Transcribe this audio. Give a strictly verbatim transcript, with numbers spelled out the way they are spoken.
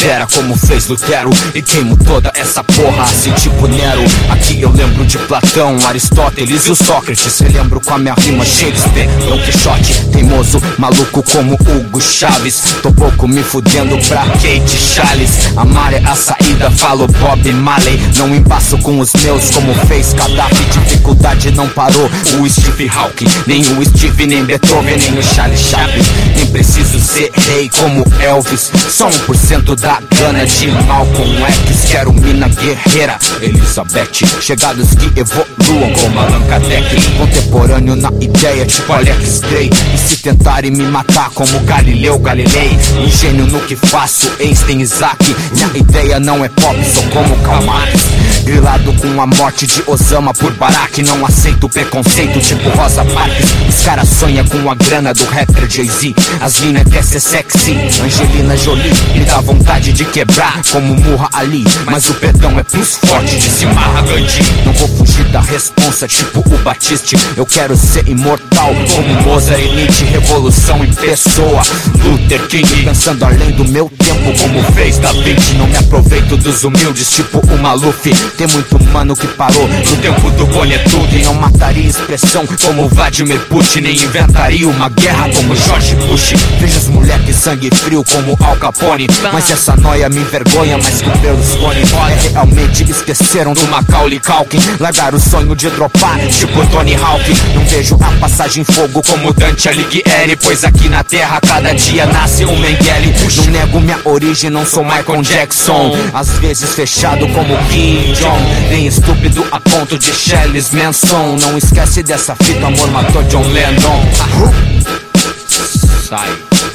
lidera como fez Lutero e queimo toda essa porra assim tipo Nero. Aqui eu lembro de Platão, Aristóteles e o Sócrates. Relembro com a minha rima Shakespeare, Don Quixote, teimoso, maluco como Hugo Chaves. Tô pouco me fudendo pra Kate Charles. Amar é a saída, falo Bob Marley. Não embaço com os meus como fez Gaddafi. Dificuldade não parou o Steve Hawking, nem o Steve, nem Beethoven, nem o Charlie Chaplin. Nem preciso ser rei como Elvis, só um por cento da grana de Malcolm X. Quero mina guerreira, Elizabeth. Chegados que evoluam como Allan Kardec. Contemporâneo na ideia tipo Alex Grey. E se tentarem me matar como Galileu Galilei, um gênio no que faço, Einstein, Isaac. Minha ideia não é pop, sou como Karl Marx. Grilado com a morte de Osama por Barack. Não aceito preconceito tipo Rosa Parks. Os caras sonham com a grana do rapper Jay-Z. As mina quer ser sexy, Angelina Jolie. Me dá vontade de quebrar como Murra Ali, mas o perdão é plus forte de se Mahatma Gandhi. Não vou fugir da responsa tipo o Batiste. Eu quero ser imortal como Mozart e Nietzsche. Revolução em pessoa, Luther King. Pensando além do meu tempo como fez Da Vinci. Não me aproveito dos humildes tipo o Maluf. Tem muito mano que parou no tempo do Bonetudo. E não mataria expressão como Vladimir Putin. Nem inventaria uma guerra como George Bush. Vejo os moleques sangue frio como Al Capone, mas essa noia me envergonha mais que o Berlusconi. É, realmente esqueceram do Macaulay Culkin. Largaram o sonho de dropar tipo Tony Hawk. Não vejo a passagem em fogo como Dante Alighieri, pois aqui na terra cada dia nasce um Mengele. Não nego minha origem, não sou Michael Jackson. Às vezes fechado como Kim Jong, nem estúpido a ponto de Charles Manson. Não esquece dessa fita, amor matou John Lennon. Sai.